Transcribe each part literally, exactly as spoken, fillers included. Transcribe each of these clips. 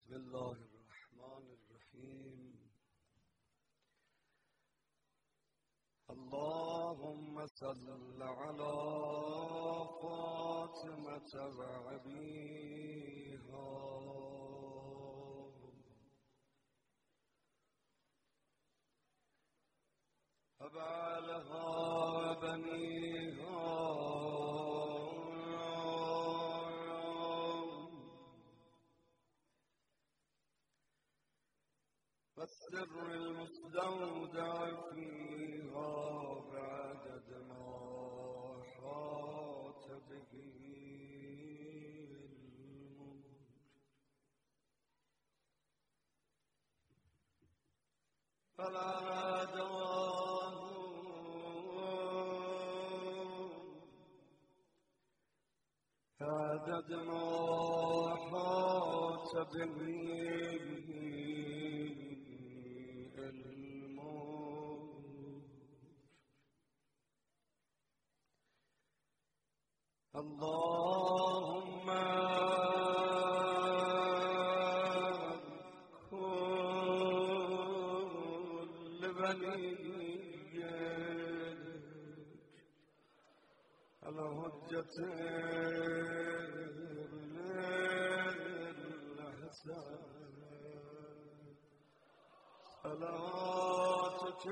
بسم الله الرحمن الرحیم. اللهم صل على فاطمة وأبيها وبعلها وبنيها والسر المستودع فيها بعدد ما أحاط به علمك. فلا دواه بعدد ما أحاط به اللهم كن لوليك الحجة الحسن صلاتك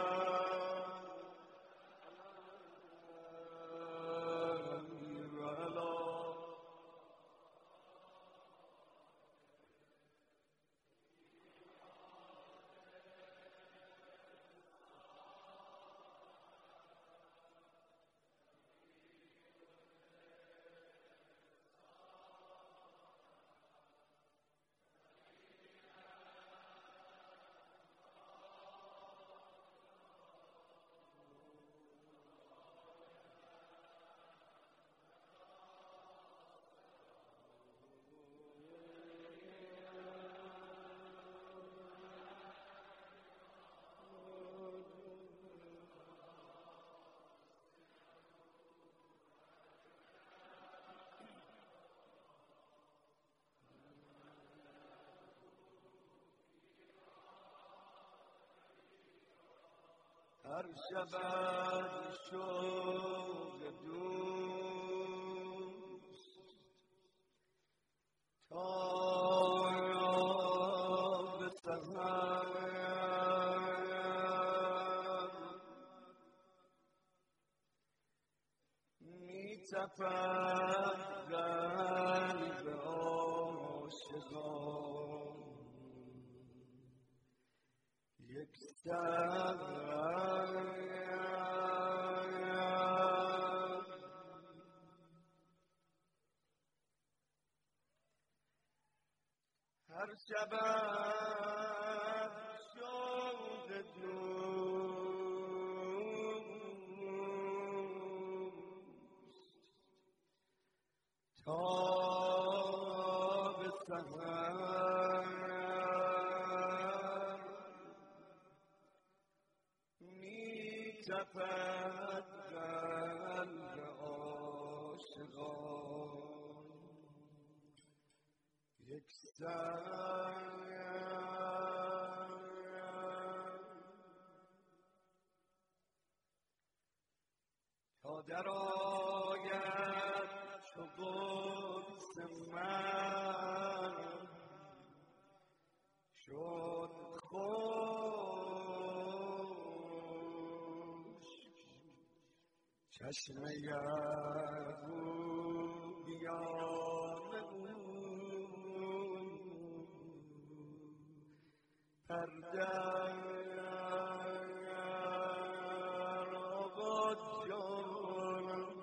هر شب شوق دوست تا به سحر می تپد قلب عاشقان یک سحر هر شب شوق دوست تا به سحر می تپد قلب عاشقان یک سحر تا در آید چو قدس من شد خوش چشم یعقوبیان او پرده آباد جان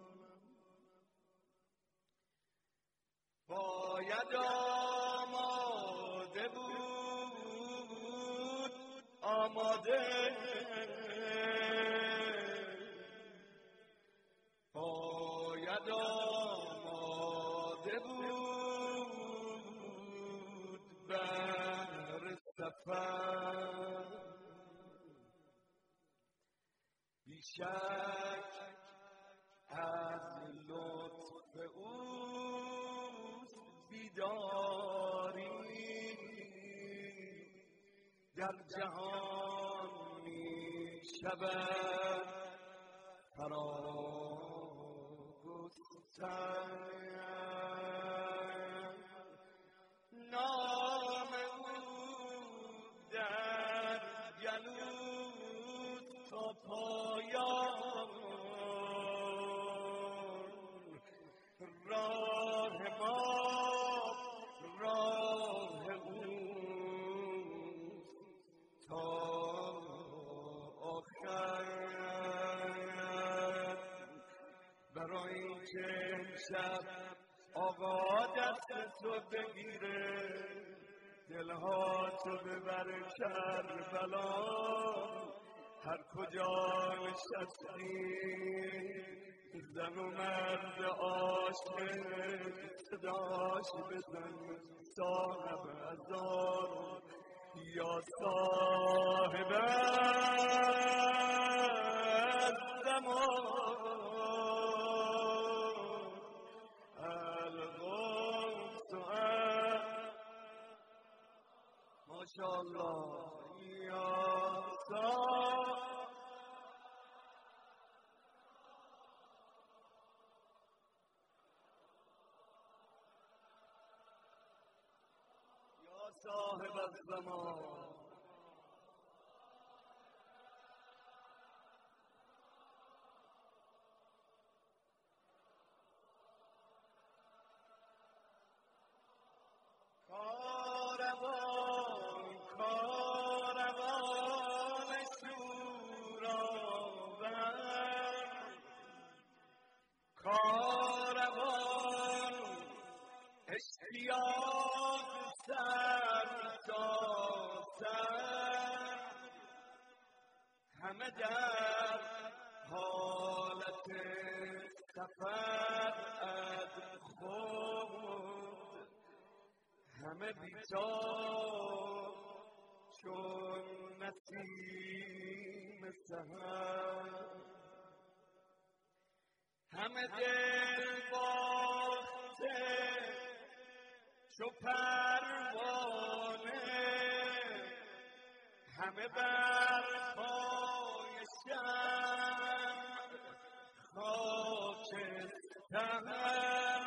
باید آماده بود آماده باید آماده بود بر سفر بیشک از لطف اوست بیداری در جهان می شود فراگستر، نام او در گلوت تا پایان، راه ما راه او تا آخر. برای اینکه امشب آقا دست تو بگیره، دلها تو ببر کربلا، هر کجا نشستی زن و مرد عاشق صداش بزن، صاحب هزار یا صاحب الزمان، الغوث ماشاءالله یا صاحب صاحب الزمان. کاروان کاروان شورآور، کاروان اشتیاق سر تا سر، همه در حالت سفر از خود، همه بیچار چون نسیم سحر، همه دل باخته چو پروانه، همه بر پای شمع خاکستر،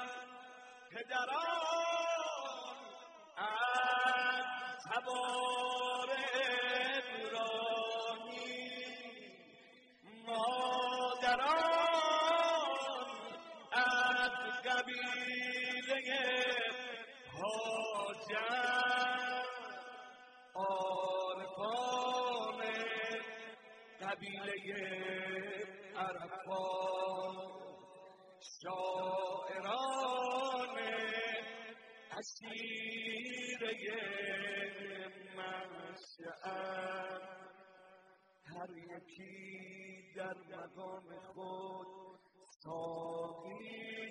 پدران از تبار ابراهیم، مادران از قبیله هاجر، عارفان قبیله عرفات، شاعران اسیره مشعر، هر یکی در مقام خود ساقی،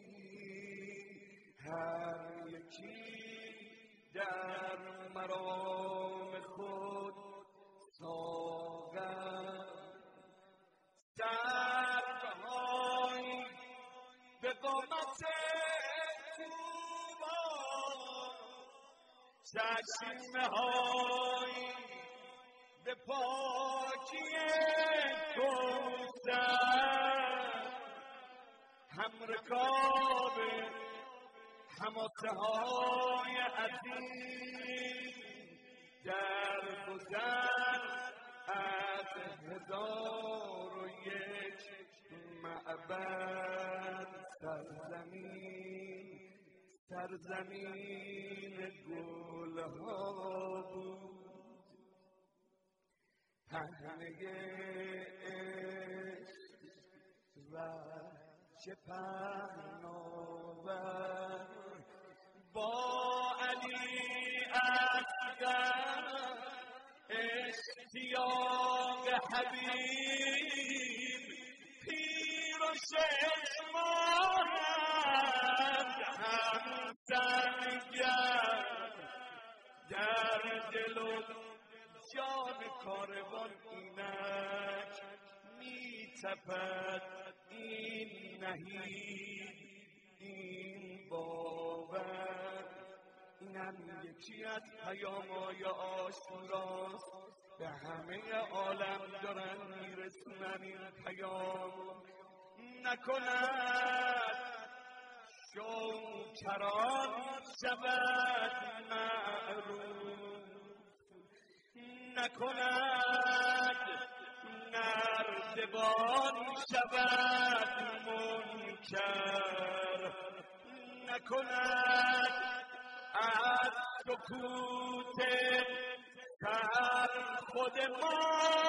هر یکی در مرام خود ساغر، سربهای به قامت خوبا، چشمه های به پاکی کوثر، هم رکاب حماسه های عظیم در گذر از هزار و یک معبد، سرزمین سرزمین گلها بود، پهنه عشق و چه پهناور، با علی اصغر اشتیاق حبیب، پیر و ششمانند هم سنگر، در دل و جان کاروان اینک می تپد این نهیب، این باور، اینم یکی از پیام‌های عاشوراست، به همه عالم دارن میرسونن این پیام. نکند شوکران شود معروف، نکند نردبان شود منکر، نکند از سکوت سر خود ما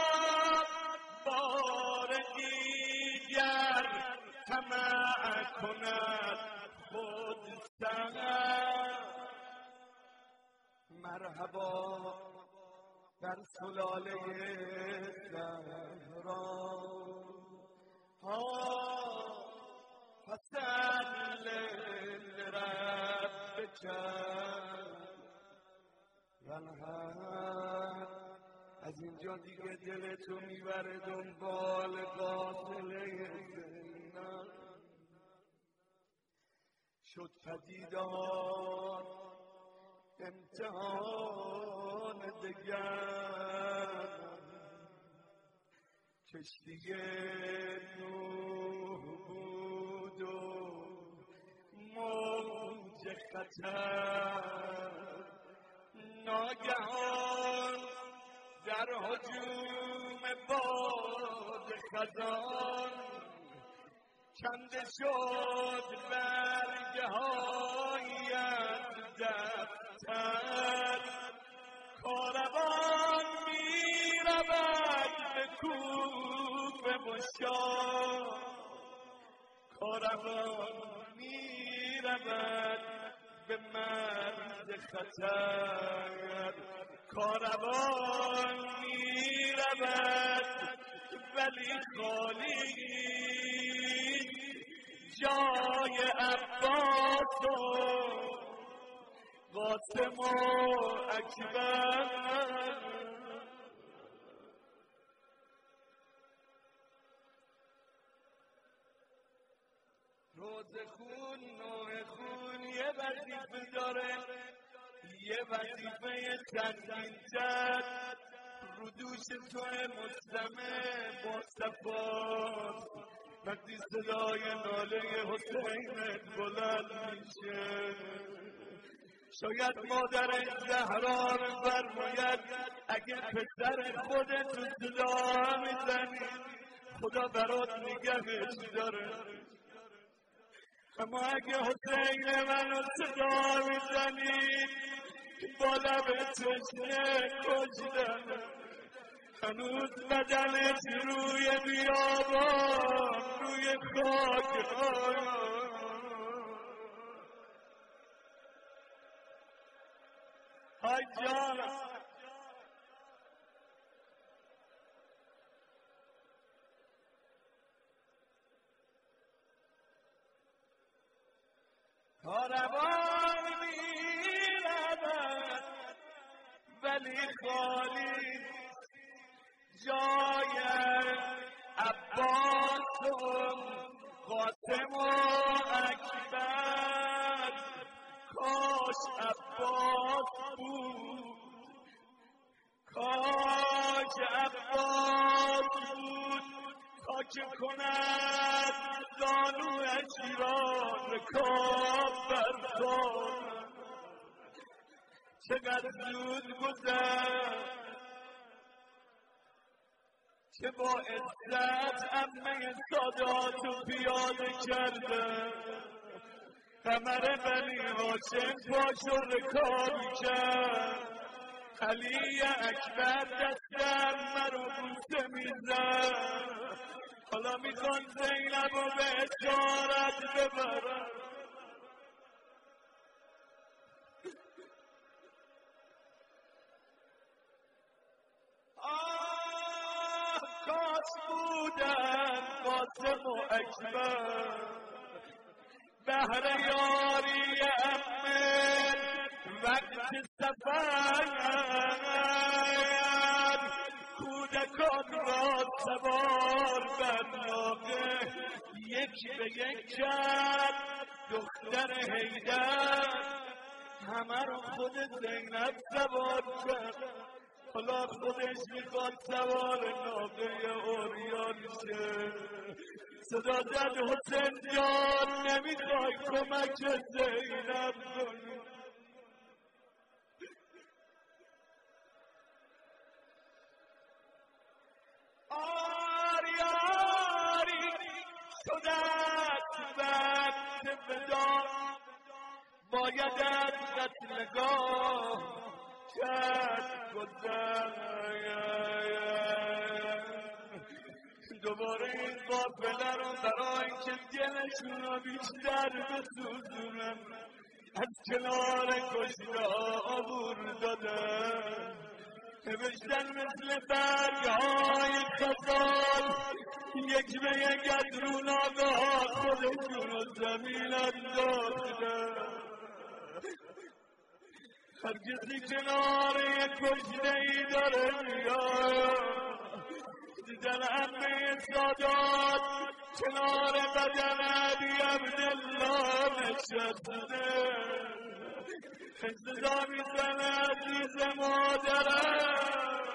بار دیگر طمع کند خود سر. مرحبا در سلاله زهرا ها حسن لربک ونهر. از اینجا دیگه دلتو میبره دنبال قافله زینب. شد پدیدار امتحان دگر، کشتی نوح بود و موج خطر. ناگهان در هجوم باد خزان کنده شد برگه های از دفتر. کاروان می رود به کوفه و شام، کاروان می رود به مرز خطر. کاروان می رود ولی خالی جای عباس و قاسم و اکبر. روز خون نوع خون یه وظیفه داره، یه وظیفه چندین تر. رو دوش توی مسلمه با صفاست، وقتی صدای ناله حسینت بلند میشه. شاید مادر زهرا فرماید اگه پسر خودت رو صدا میزنی خدا برات نگهش داره، اما اگه حسین منو صدا میزنی با لب تشنه کشتم، هنوز بدنش روی بیابان روی خاک های جان. کاروان میرود ولی خالی جای عباس و قاسم و اکبر. کاش عباس بود، کاش عباس بود تا که کند زانویش را رکاب برخورد. چقدر زود گذشت که با عزت عمه سادات رو پیاده کرده. قمر بنی هاشم پاشو رکابی کرد. علی اکبر دستم مرو بوسه میزد. حالا میخوان زینب رو به اشارت ببرن. آه کاش بودن قاسم و اکبر بهر یاری امه وقت سفر. کودکان را سوار بر ناقه یک به یک کرد دختر حیدر. همه رو خود زینب سوار کرد، حالا خودش میخواد سوار ناقه اوریان شه. صدا زد حسین جان نمیخوای کمک زینب کنی؟ آری آری شدت وقت ودا، باید از قتلگاه کرد گذر. دوباره این قافله رو برای اینکه دلشون رو بیشتر بسوزونم از کنار کشته عبور دادن. نوشتن مثل برگهای خزان یک به یک از رو ناگه ها خودشون رو زمین انداختن. هر کسی کنار یک کشته ای داره میاد، دیدن همه سادات کنار بدن علی عبدالله نشسته، صدا میزنه عزیز مادرم.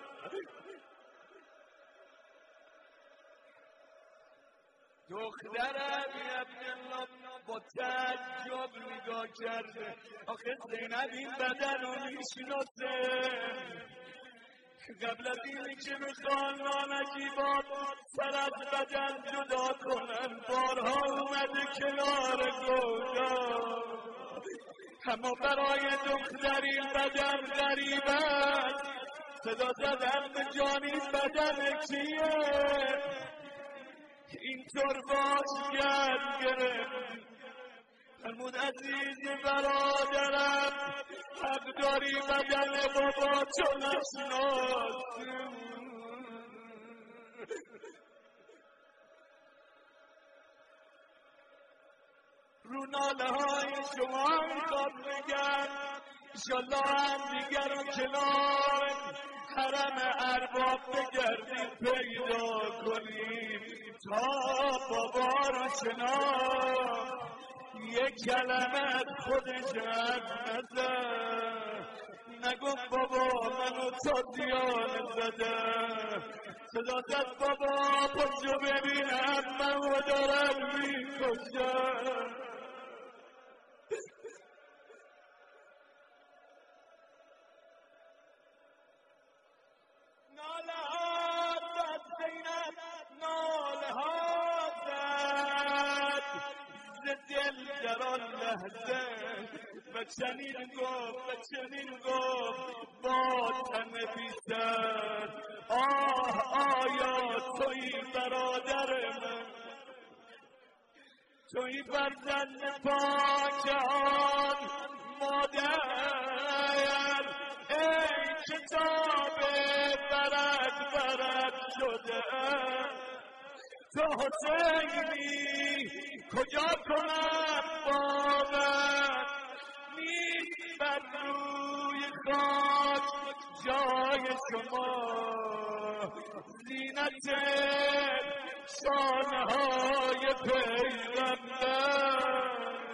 دختر علی عبدالله با تعجب نگاه کرده، آخه زینب این بدن رو میشناسه. قبل از اینی که میخوان نانجیبات سر از بدن جدا کنن بارها اومده کنار گودا، اما برای دختر این بدن غریب است. صدا زدن به جانی بدن کیه؟ اینطور باش گرد گرفت، فرمود عزیز برادرم حق داری بدن بابا چون نشناسی. رو ناله های شما میخواد بگن انشالله هم دیگر رو کنار حرم ارباب بگردیم پیدا کنیم تا بابا رو شناخت یک کلمه از خودش حرف نزد، نگفت بابا منو تا دیانه زدم. صدا زد بابا پشو ببینم منو دارم میکشم. ناله ها زد زینب، ناله ها زد ز دل در آن لحظه و چنین گفت و چنین گفت با تن بیشتر، آه آیا تویی برادر من، تویی فرزند پاک آن مادر، ای کتاب برد برد شده تو حسینی کجا کنم باور، نیست بر روی خاک جای شما زینت شانه های پیغمبر.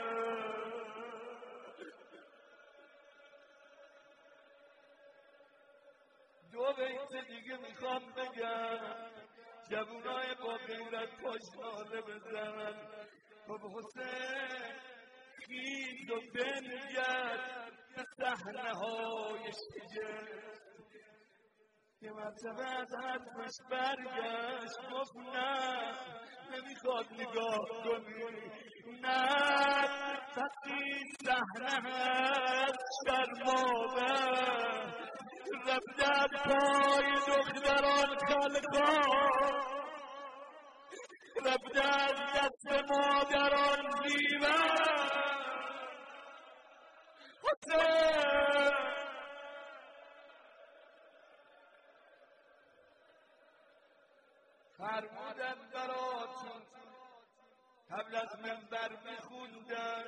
دو بیت دیگه میخوام بگم جوونای با غیرت پاشناله بزنن. خب حسین خیز و بنگرد به صحنه های شگفت، یه مرتبه از حرفش برگشت گفت نه نمیخواد نگاه کنی، نه وقتی صحنه هست شرم‌آور رفته از پای دختران خلقان، رفته از دست مادران زیور. حسین فرمودن براتون قبل از منبر میخوندن،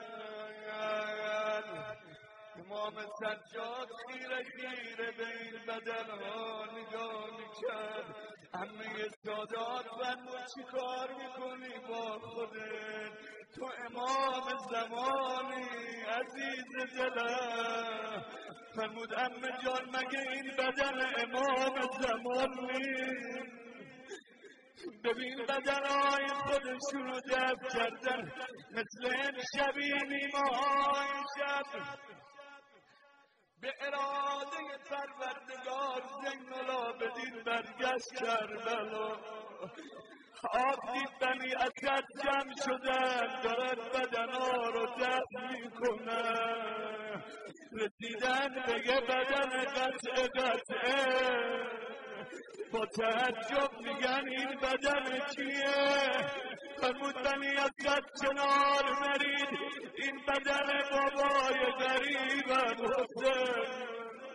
امام سجاد خیره خیره به این بدن ها نگاه میکرد. همه سادات فرمود چی کار میکنی با خودت؟ تو امام زمانی عزیز دلم. فرمود عمه جان مگه این بدن امام زمان نیست؟ ببین بدنهای خودشون رو دفع کردن مثل امشبی نیمه‌های شب به اراده پروردگار زین العابدین برگشت کربلا. آب دید بنی اسد جمع شدن دارن بدنها رو دفع میکنن. رسیدن بگه بدن قطعه قطعه با تعجب میگن این بدن کیه؟ فرمود بنی اسد کنار نرید این بدن بابای غریبم حسین.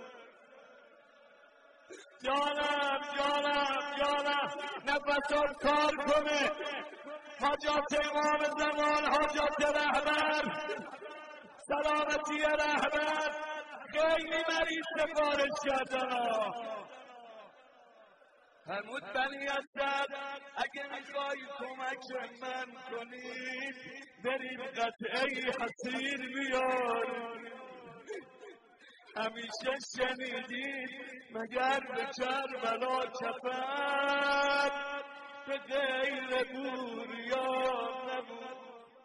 جانم جانم جانم نفسم کار کنه. حاجات امام زمان، حاجات رهبر، سلامتی رهبر، خیلی مریض سفارش کردن. فرمود بنی اسد اگه میخوای کمک من کنید بریم قطعه حصیر بیاریم. همیشه شنیدید مگر به کربلا کفن به غیر بوریان نبود.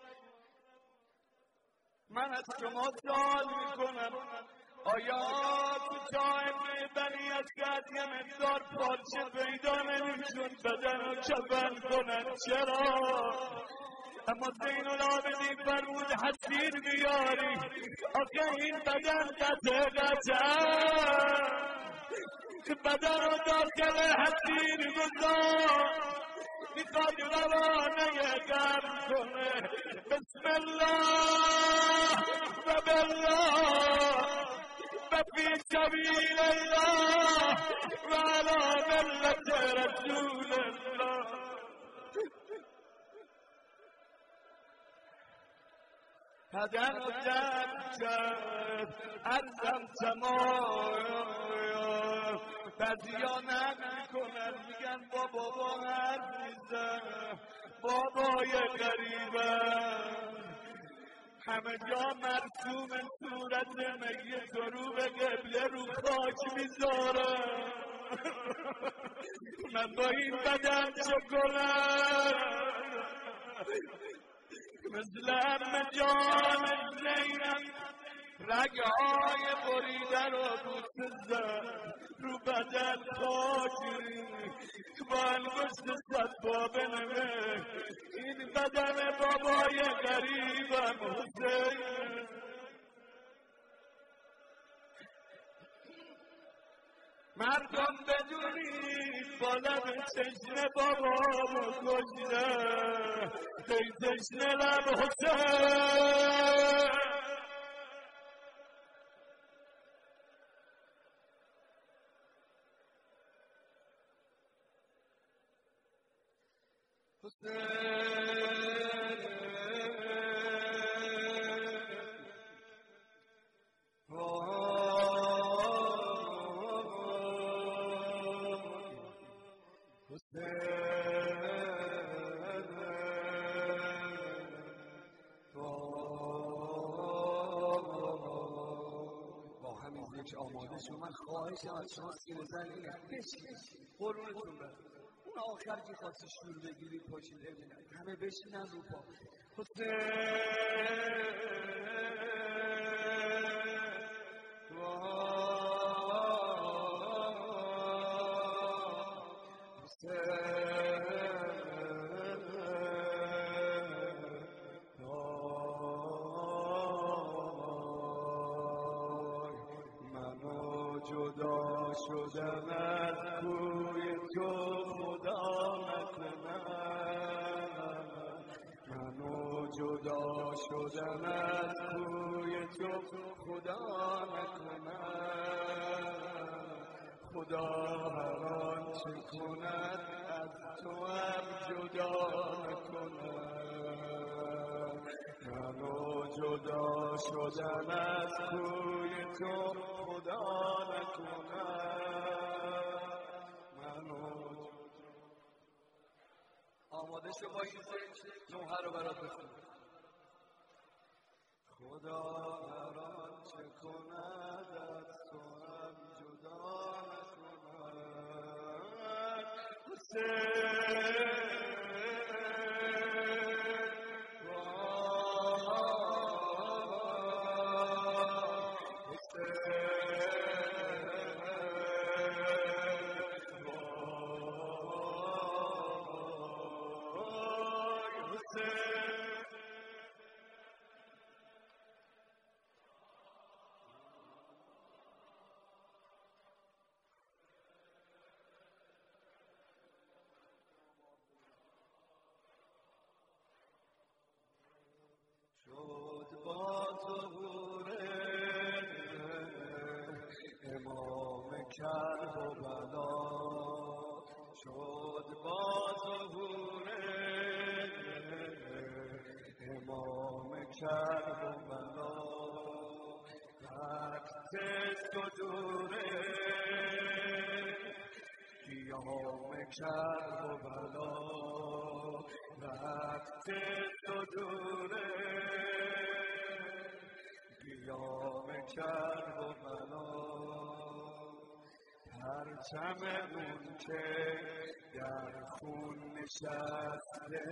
من از شما سوال میکنم آیا تو جای بنی اسد یه مقدار پارچه پیدا نمیشون بدن و کفن کنن؟ چرا؟ اما زین العابدین فرمود حصیر بیاری. آخه این بدن قطعه قطعه بدن رو داخل حصیر گذار میخواد روانه گرم کنه. بسم الله و بالله و فی سبیل الله و علی ملت رسول الله. بدن رو درد کرد عرضم تمام. بعضیا نقل میکنن میگن با بابا حرف میزن، بابای غریبم همه جا مرسوم صورت میت رو به قبله رو خاک میذارم. من با این بدن چه کنم؟ مثل ام جان زینب رگهای بریده رو بوسه زد رو بدن خاکی با انگشت صدبا بنوه این بدن بابای غریبم حسین. مردم بدونید با لب تشنه بابامو کشته ای تشنه لب حسین. آماده شو. من خواهشم از شما سینه زن اینه بشین قرونتون برم. اون آخر که خواستی شور بگیری پاشید ببینم همه بشینن رو پا. جدا شدم از کوی تو خدا نکنم. منو جدا شدم از کوی تو خدا نکنم. خدا هر آنچه کند از تو هم جدا نکنم. منو جدا شدم از کوی تو خدا نکنم. منو آماده شو با این زنج نوحه رو برات بخونم. خدا هر آنچه کند از تو هم جدا نکند. حسین شد با ظهور امام کرب و بلا، شد با ظهور امام کرب و بلا، وقت صدور قیام کرب و بلا، وقت صدور قیام کرب و بلا. پرچم اون که در خون نشسته،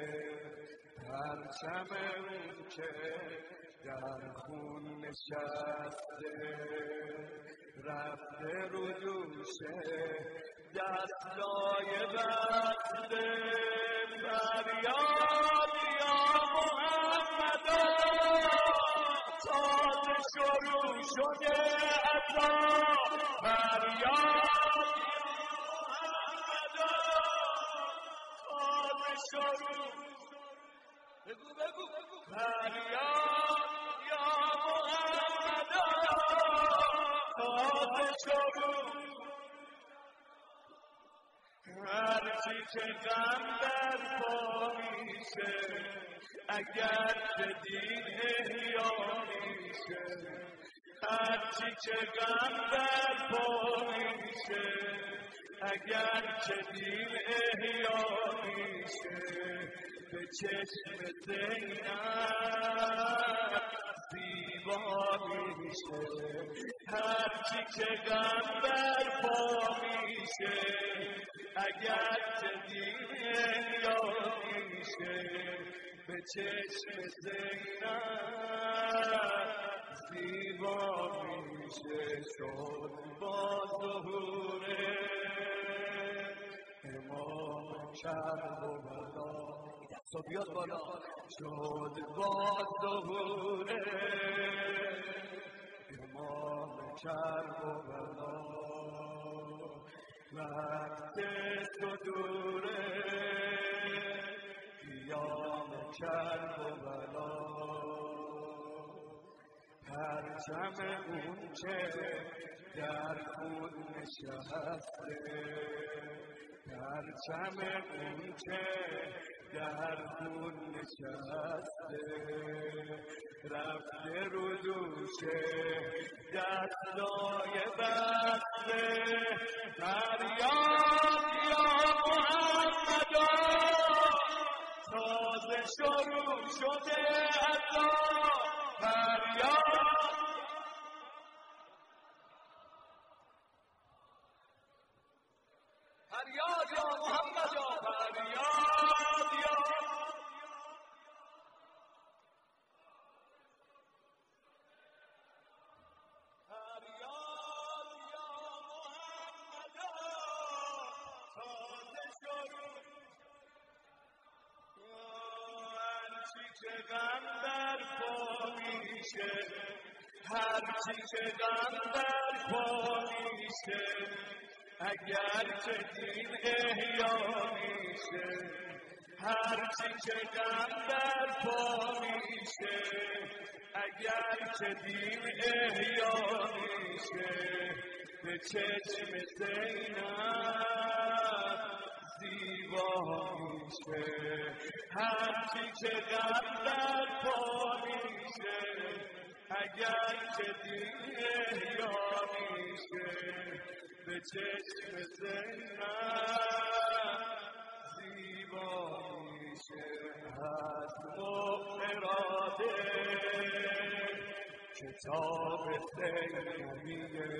پرچم اون که در خون نشسته، رفته رو دوشه دستای بسته. فریاد یا محمدا تازه شروع شده عطا، فریاد یا محمدا تازه شروع، بگو بگو فریاد یا محمدا تازه شروع. هرچی که غم در پا میشه اگر که دین احیا میشه، هرچی که غم در پا میشه اگر که دین احیا میشه، به چشم زینب زیبا میشه. هرچی که غم در پا میشه اگر که دین احیا میشه، به چشم زینب زیبا میشه. شد با ظهور امام کرب و بلا، دستا بیاد بالا. شد با ظهور امام کرب و بلا، وقت صدور قیام کرب و بلا. پرچم اون که در خون نشسته، پرچم اون که در خون نشسته، رفته رو دوشه دستای بسته. فریاد یا محمدا تازه شروع شده عطا، فریاد فریاد یا محمدا، فریاد یا که غم در پا میشه، هرچی که غم در پا میشه اگر که دین احیا میشه، هرچی که غم در پا میشه اگر که دین احیا میشه، به چشم زینب زیبا میشه. هرچی که غم در پا میشه اگر که دین احیا میشه، به چشم زینب زیبا میشه. از اراده کتاب زینبیه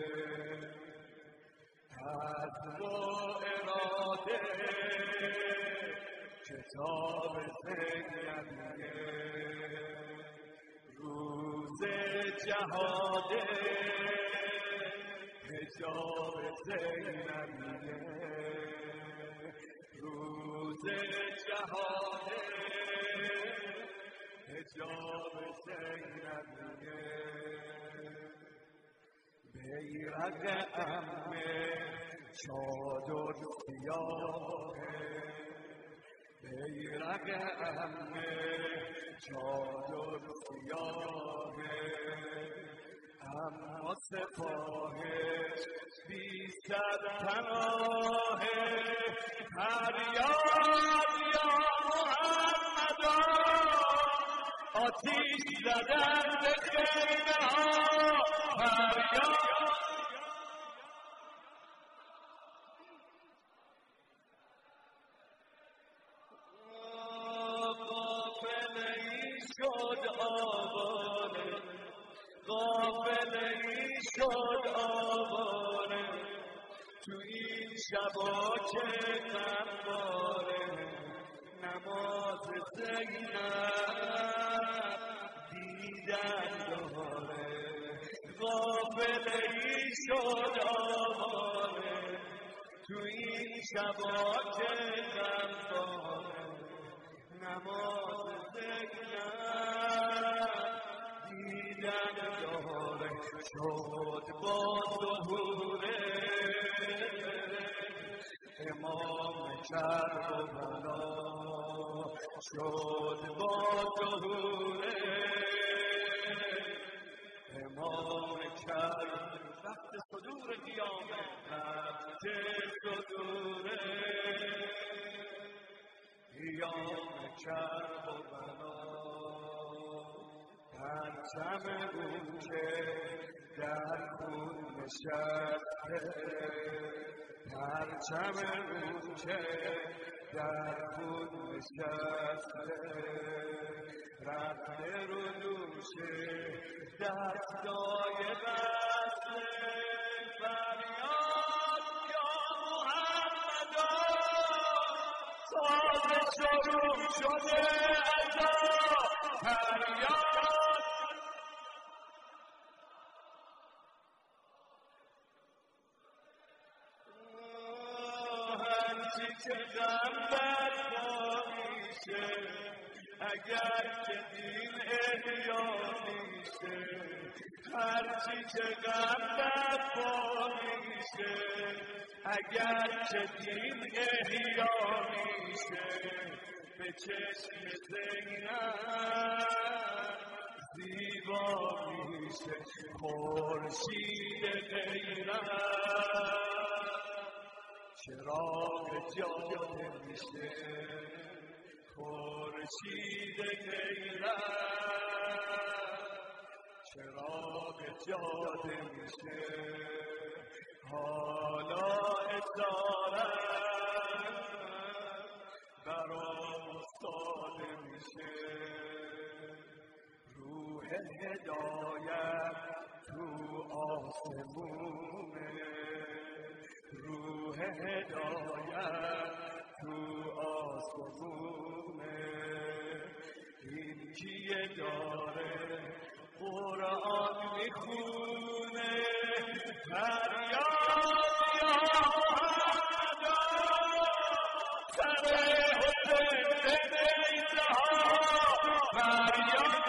حد و اراده کتاب زینبیه روز جهاده حجاب زینبیه روز جهاده حجاب زینبیه بیرق عمه چادر سیاهه بیرق عمه چادر سیاهه اما سپاهش بی صد پناهه فریاد یا محمدا آتیش زدن به خیمه ها فریاد قافله ای شد آواره قافله ای شد آواره تو این شبا که غمباره نماز زینب دیدن داره قافله ای شد آواره تو این شبا که غمباره نماز زینب دیدن داره شد با ظهوره امام کربلا شد با ظهوره امام کربلا وقت صدور قیامت وقت صدوره قیام کربلا پرچم اون که در خون نشسته پرچم اون که در خون نشسته رفته رو دوشه دستای بسته فریاد یا محمدا ساز شروع شده عزا فریاد که غم برپا میشه اگر که دین احیا میشه هرچی که غم برپا میشه اگر که دین احیا میشه به چشم زینب زیبا میشه خورشید غیرت چراغ جاده میشه خورشید غیرت چراغ جاده میشه حالا اشارت برام استاده میشه روح هدایت تو آسمونه روح هدایت تو آسمونه این کیه داره قرآن میخونه فریاد یا محمدا سر حسین بیضه ها فریاد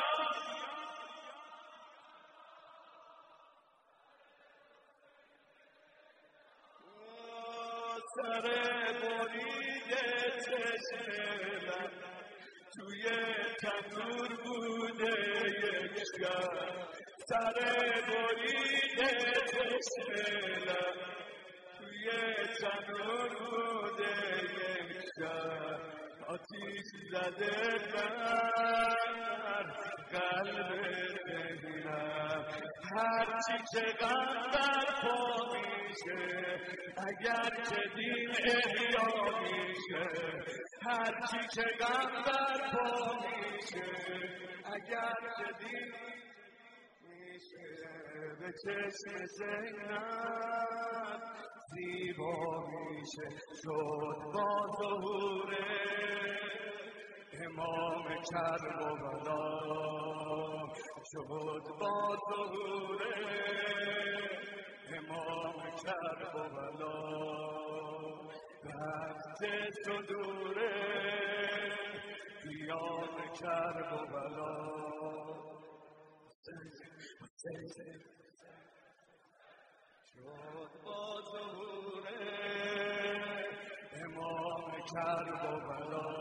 سر برید چشمم توی تنور بوده یک شب سر برید چشمم توی تنور بوده یک شب آتیش زده در قلب دلم هرچی که غم برپا میشه اگر که دین احیا میشه هرچی که غم برپا میشه اگر که دین میشه به چشم زینب زیبا میشه شد با ظهور امام کربلا شد با ظهور امام کربلا دست تو دوره بیان کربلا شد با ظهور امام کربلا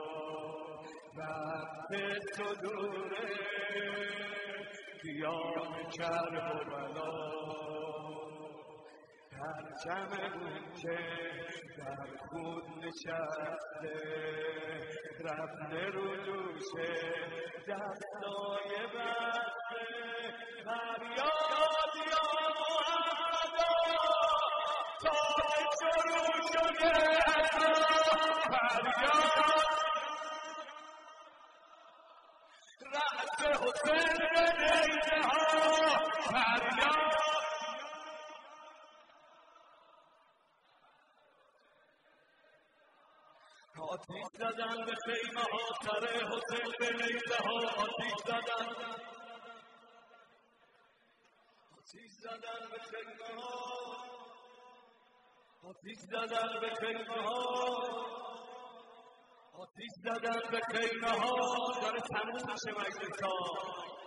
دست تو دوره بیان کربلا پرچم اون که در خود نشسته رفته رو دوشه دستای بسته فریاد یا محمدا تا شروع شده فریاد رأس حسین به نیزه ها فریاد آتیش زدن به خیمه ها سر حسین به نیزه ها آتیش زدن آتیش زدن به خیمه ها آتیش زدن به خیمه ها آتیش زدن به خیمه ها داره تموم میشه مجلس ها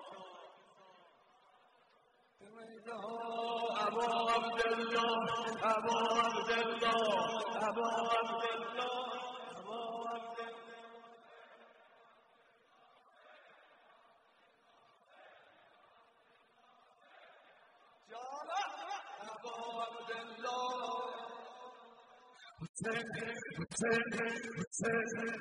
به نیزه ها ابا عبدالله ابا عبدالله ابا عبدالله Hussein, Hussein, Hussein.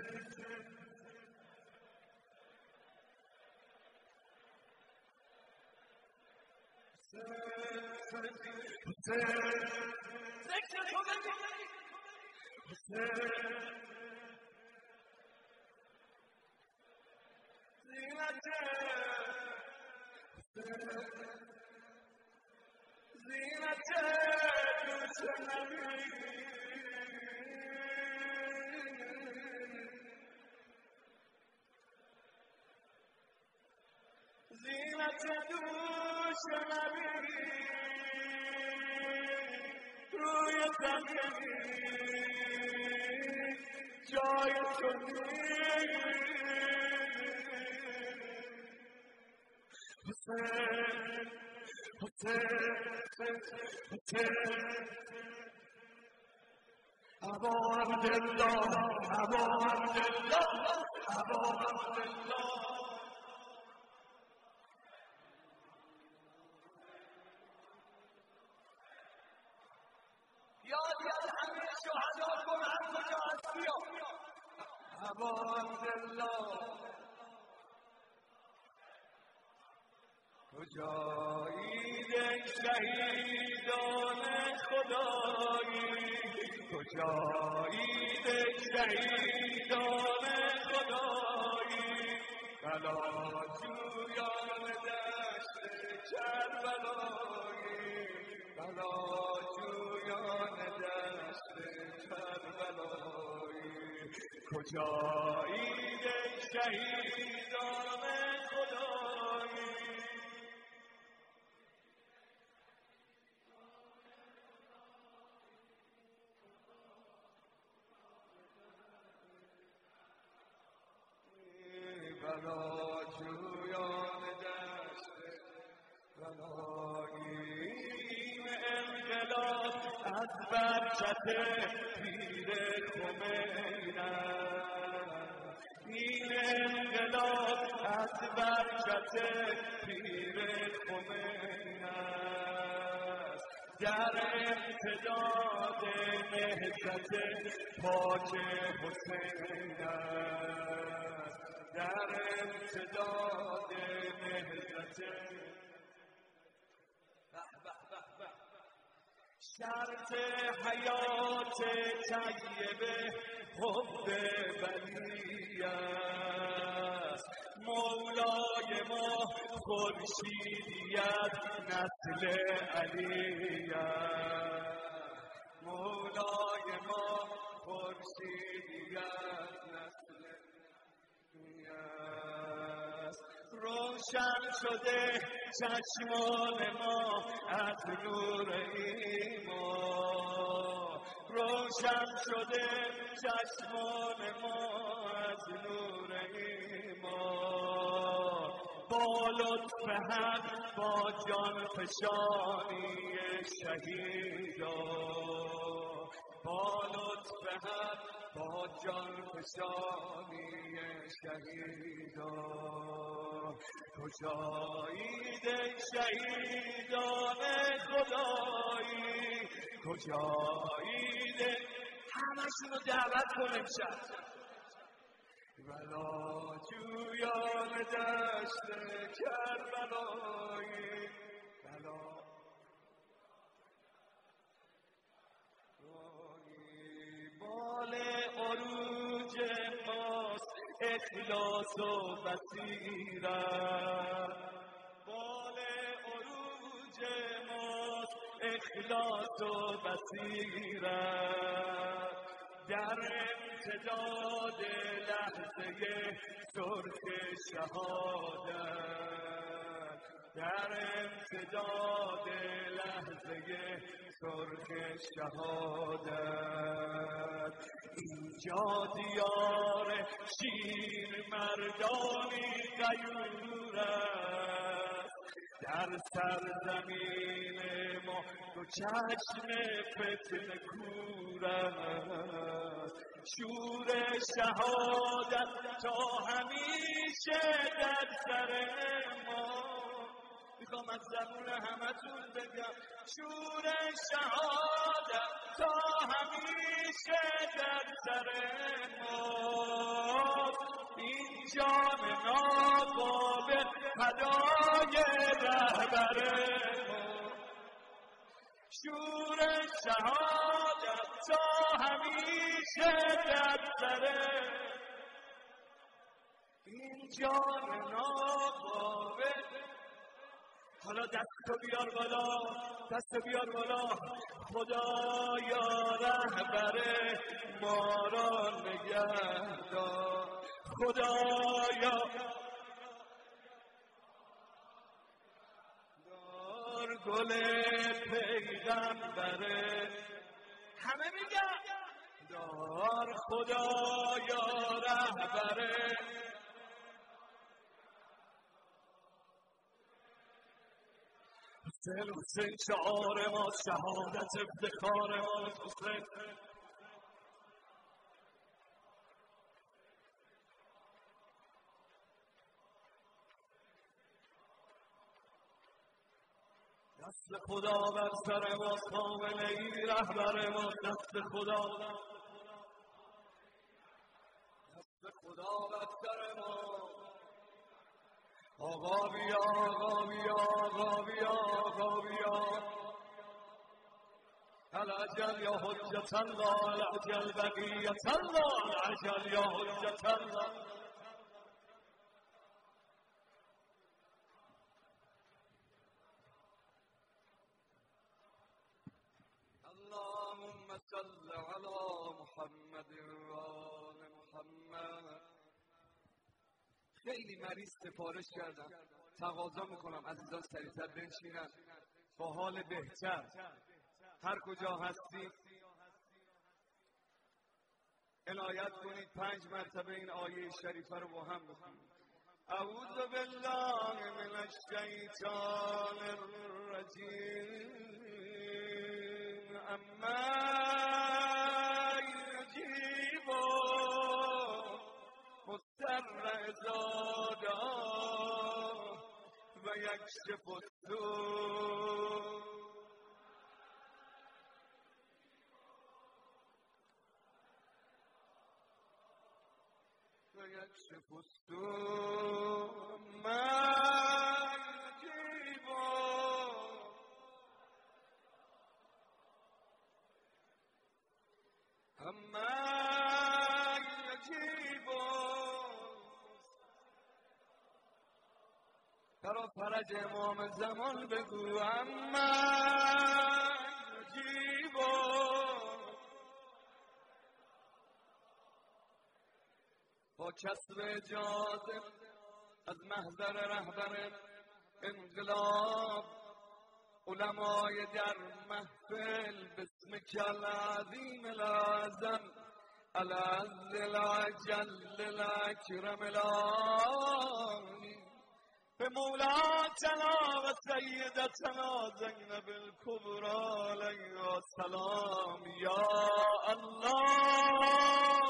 زینت دوش نبی روی زمین جای شدی حسین حسین حسین ابا عبدالله ابا عبدالله ابا عبدالله ابا عبدالله کجایید شهیدان خدایی کجایید شهیدان خدایی بلاجویان دشت کربلایی بلاجویان دشت کربلایی کجایید شهیدان خدایی بلاجویان دشت بلاییم انقلاب از برکت پیر خمین این انقلاب از برکت پیر خمین است در امتداد نهضت پاک حسین است در امتداد نهضت شرط حیات طیبه حب ولی است مولای ما خورشیدیت نسل علیت مولای ما خورشیدیت نسل علیت روشن شده چشمان ما از نور ایمان روشن شده چشمان ما از نور ایمان با لطف حق با جان فشانی شهیدا با لطف حق با جان فشانی شهیدا کجایید شهیدان خدایی کجایید همشون رو دعوت کنیم شد بلا جویان دشت کربلایی بلا بال عروج ماست اخلاص و بصیرت بال عروج ماست اخلاص و بصیرت در امتداد لحظه سرخ شهادت در امتداد لحظه سرخ شهادت اینجا دیار شیر مردانی غیور است در سرزمین ما دو چشم فتنه کور است شور شهادت تا همیشه در سر ما میخوام از زبون همتون بگم شور شهادت تا همیشه در سر ما این جان ناقابل فدای رهبر ما شور شهادت تا همیشه در سر این جان ناقابل حالا دستو بیار بالا دستو بیار بالا خدایا رهبر ما را نگهدار خدایا دار گل پیغمبره همه میگن دار خدایا رهبره حسین حسین شعار ما شهادت افتخار ما حسین دست خدا بر سر ما کامل ای رهبر ما دست خدا دست خدا بر سر ما آقا بیا آقا بیا آقا بیا آقا بیا العجل یا حجت الله العجل بقیت الله العجل یا حجت الله اللهم صل على محمد و آل محمد خیلی مریض سفارش کردم تقاضا میکنم عزیزان سریعتر بنشینن با حال بهتر هر کجا هستی عنایت کنید پنج مرتبه این آیه شریفه رو با هم بخونید اعوذ بالله من الشیطان الرجیم اما یجیب مضطر اذا دعا و یکشف السوء و یکشف السوء ما یجیب اما یجیب طرف فرج امام زمان بگو اما جیبو با کسب اجازه از محضر رهبر انقلاب علمای در محفل باسم کل عظیم العظم العز العجل الاکرم الهی به مولاتنا و سیدتنا زینب الکبری علیها السلام یا الله.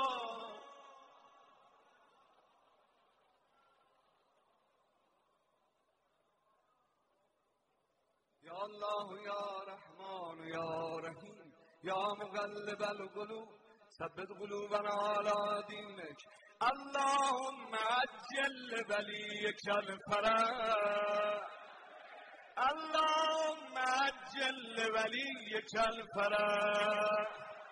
یا الله یا رحمان یا رحیم یا مقلب القلوب ثبت قلوبنا على دینک. اللهم عجل ولیک الفرج اللهم عجل ولیک الفرج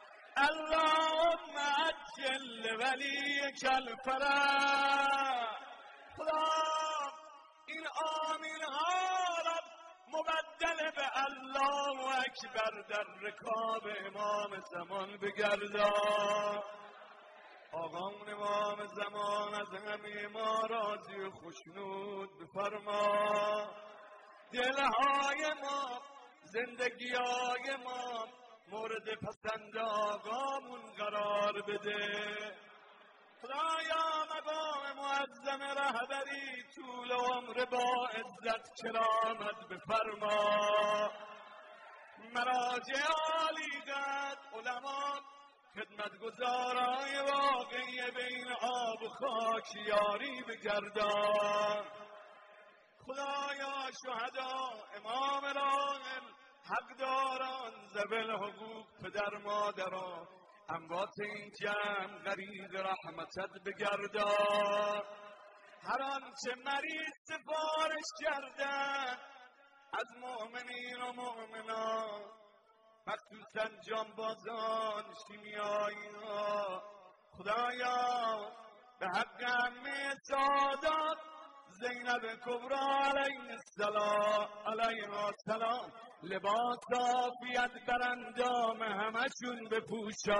اللهم عجل ولیک الفرج. خدا این آمین ها مبدل به الله اکبر در رکاب امام زمان بگردان. آقامون امام زمان از همه ما راضی و خوشنود بفرما. دلهای ما زندگیهای ما مورد پسند آقامون قرار بده. خدایا مقام معظم رهبری طول عمر با عزت کرامت بفرما. مراجع عالیقدر علما خدمتگزارای واقعی بین آب و خاک یاری بگردان. خدایا شهدا امام راحل حقداران ذوی حقوق پدر مادران اموات این جمع غریق رحمتت بگردان. هر آنچه مریض سفارش کردن از مؤمنین و مؤمنان مخصوصا جانبازان شیمیایی ها خدایا به حق عمه سادات زینب کبری علیه السلام علیها السلام لباس عافیت بر اندام همشون بپوشا.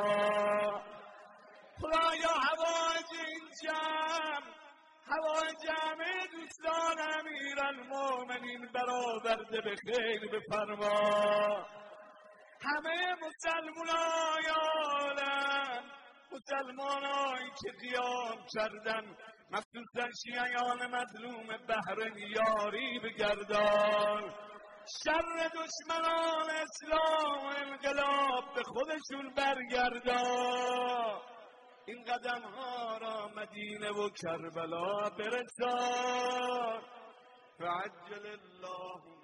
خدایا هوای این جمع هوای جمع دوستان امیرالمومنین برآورده به خیر بفرما. همه مسلمانای عالم مسلمانایی که قیام کردن مخصوصا شیعیان مظلوم بحرین یاری بگردان. شر دشمنان اسلام و انقلاب به خودشون برگردان. این قدم ها را مدینه و کربلا برسان. فعجل الله